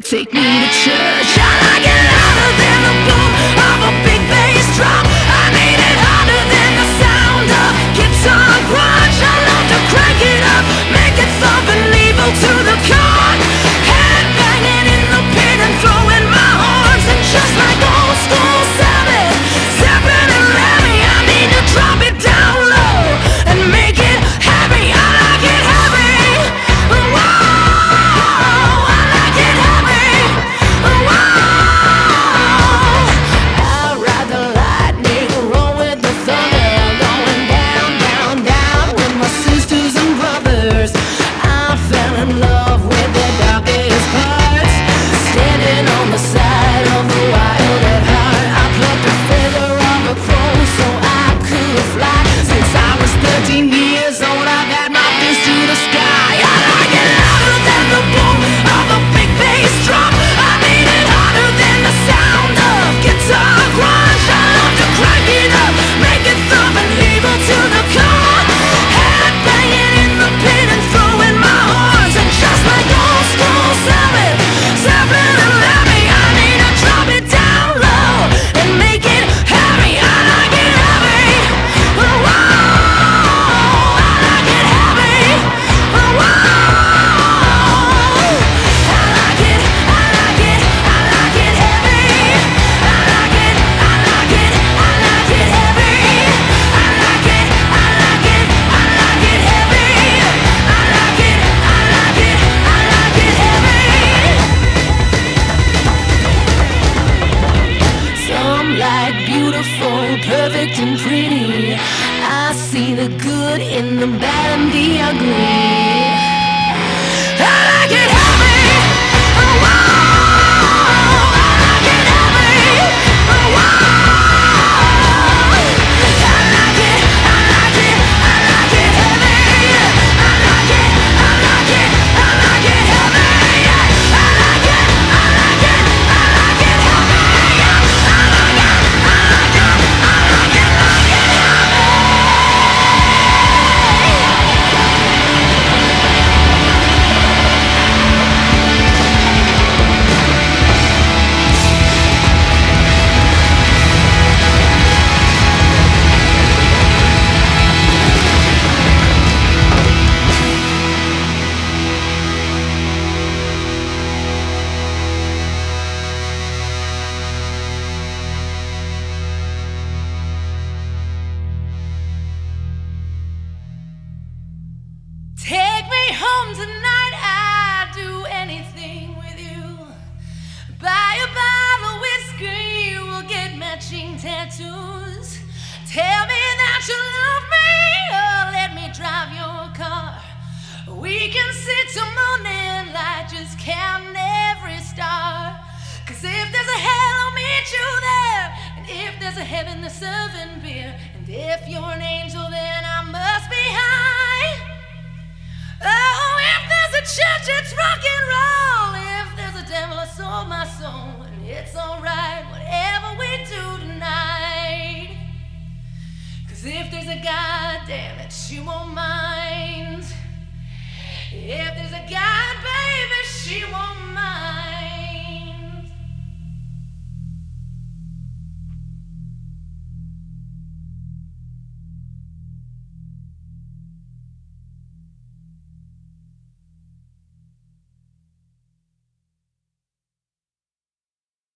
take me to church. I like it louder than the boom of a big bass drum. I need it harder than the sound of guitar grunge. I love to crank it up, make it thump and leave to the con. Head banging in the pit and throwing my horns. And just like old school Sabbath, Zeppelin and Lemmy, I need to drop it down low and make it heavy. I like it heavy. Whoa, I like it heavy. Whoa, I'd rather lightning roll with the thunder, going down, down, down with my sisters and brothers. I fell in love with their darkest parts, standing on the side of the wild at heart. I plucked a feather off a crow so I could fly. Since I was 13 years old, I've had my fist to the sky. I like it louder than the boom of a big bass drum. I need it harder than the sound of guitar grunge. I love to crank it up, make it thump and leave it to the con. Head banging in the pit and throwing my horns. And just like old school Sabbath, Zeppelin and Lemmy, I need to drop it down low and make it heavy. I like it heavy. Whoa, I like it heavy. Whoa, I like it, I like it, I like it heavy. I like it, I like it, I like it heavy. I like it, I like it, I like it heavy. I like it, I like it, I like it heavy. Some like beautiful, perfect and pretty. I see the good in the bad and the ugly. I like it heavy. Whoa, I like it heavy. Whoa, I like it, I like it, I like it heavy. I like it, I like it, I like it heavy. I like it, I like it, I like it heavy. I like it, I like it, I like it, like it heavy. Take me home tonight, I'd do anything with you. Buy a bottle of whiskey, we'll get matching tattoos. Tell me that you love me, or let me drive your car. We can sit till morning light, just counting every star. 'Cause if there's a hell, I'll meet you there. And if there's a heaven, they're serving beer. And if you're an angel, then I must be high. Oh, if there's a church, it's rock and roll. If there's a devil, I sold my soul. And it's alright, whatever we do tonight. 'Cause if there's a God, damn it, she won't mind. If there's a God, baby, she won't